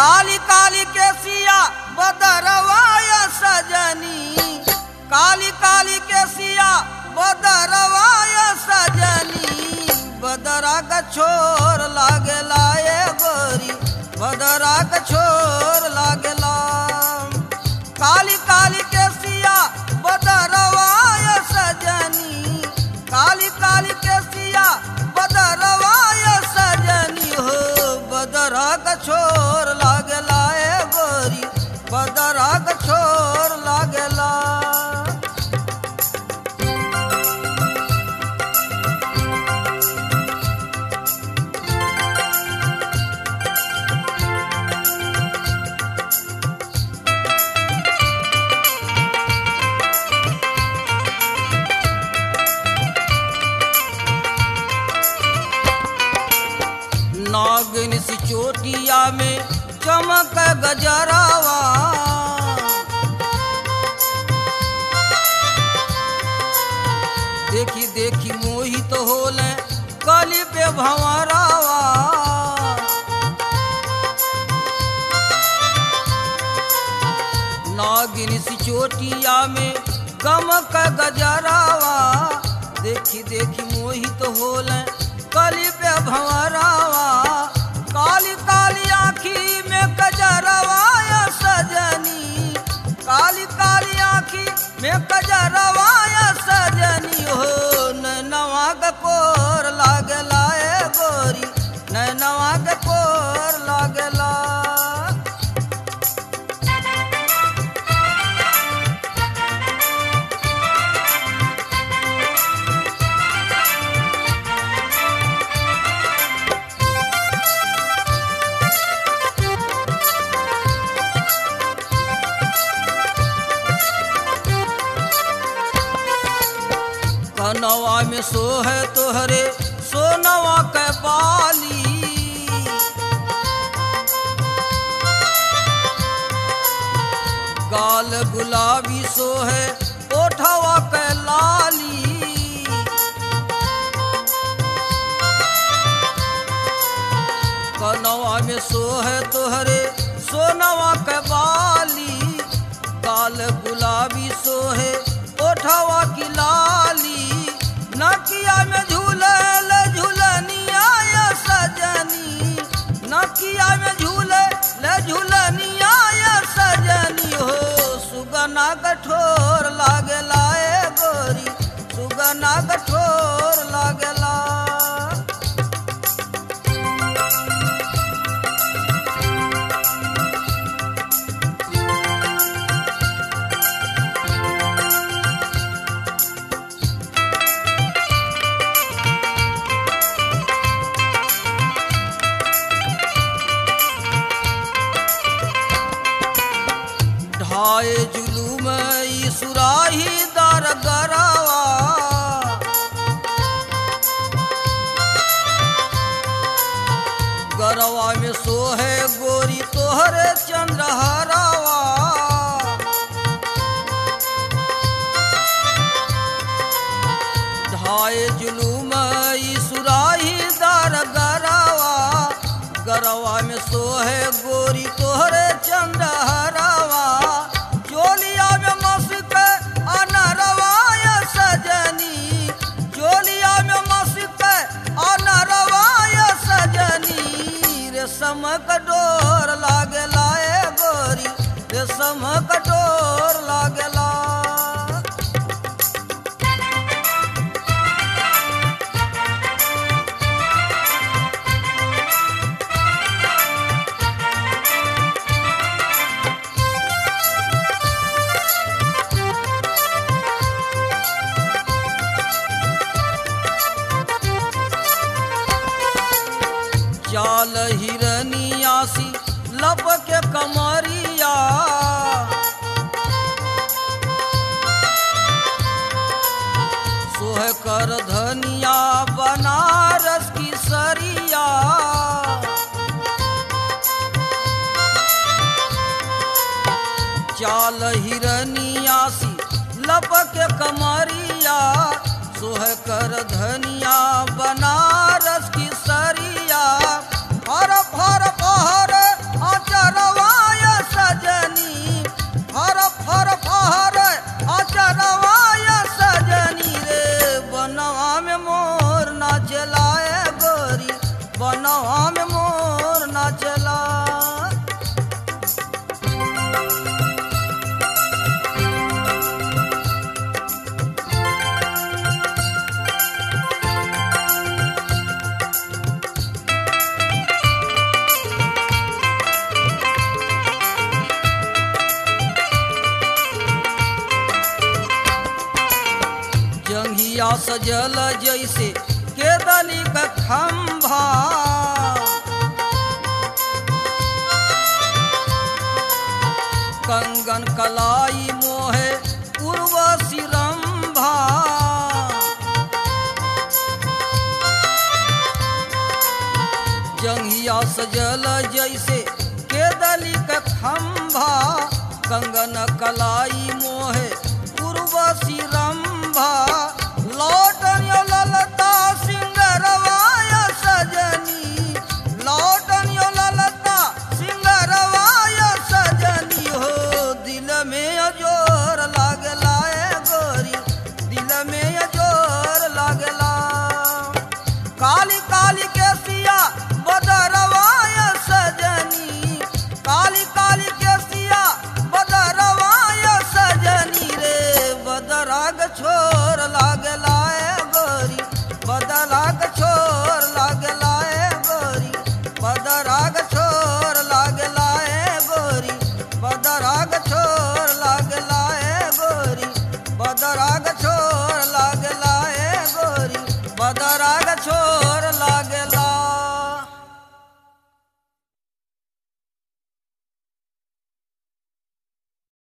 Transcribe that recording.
काली काली के सिया बदरवाय सजनी, काली काली के सिया बदरवाय सजनी, बदरा का छोर लागेला ए गोरी, बदरा का छोर लागेला। काली काली के सिया बदरवाय सजनी, काली काली के सिया बदरवाय सजनी हो, बदरा का छोर लागेला ए गोरी, बदरा का छोर लागेला। नागिन सी चोटिया में चमक गजरावा, देखी देखी मोहित होले कली पे भंवरावा। नागिन सी चोटिया में चमक गजरावा, देखी देखी मोहित होले कली पे भंवरावा। काली काली आँखी में कजरवाय सजनी, काली काली आँखी में कजरवाय सजनी हो, नैनवा के कोर लागेला ए गोरी, नैनवा के कोर लागेला। कनवा में सोहे तोहरे सोनवा के बाली, गाल गुलाबी सोहे ओठवा के लाली। कनवा में सोहे तोहरे सोनवा के बाली, गाल गुलाबी सोहे ओठवा की लाली। नकिया में झूले ले झूलनिया या सजनी, नकिया में झूले ले झूलनिया या सजनी हो, सुगना कठोर लागेला ए गोरी, सुगना कठोर लागेला। ढाए जुलूम ई सुराही दर गरावा, गरवा में सोहे गोरी तोहरे चंद्रहरावा। ढाए जुलूम ई सुराही दर गरावा, गरवा में सोहे गोरी तोहरे चंद्रहरावा। चोलिया में मस्क अनरवाय सजनी, चोलिया में मस्क अनरवाय सजनी, रेशम कटोर लागेला ए गोरी, रेशम कटोर लागेला। चाल हिरनिया सी लब के कमरिया, सोह कर धनिया बनारस की सरिया। चाल हिरनिया सी लब के कमरिया, सोह कर धनिया बनारस की सरिया। हर फर पहर आचर सजल जैसे केदली का खंभा। कंगन कलाई मोहे उर्वशी रंभा। जंघिया सजल जैसे केदली का खंभा। कंगन कलाई मोहे उर्वशी रंभा। लौटन यो ललता सिंगरवाय सजनी। लौटन यो ललता सिंगरवाय सजनी हो। दिल में अजोर लागला ए गोरी, दिल में अजोर लागला। काली काली के सिया बदरवाय सजनी। काली काली के सिया बदरवाय सजनी रे। बदराग छोर लागला ए गोरी, बदराग छोर लागला ए गोरी, बदराग छोर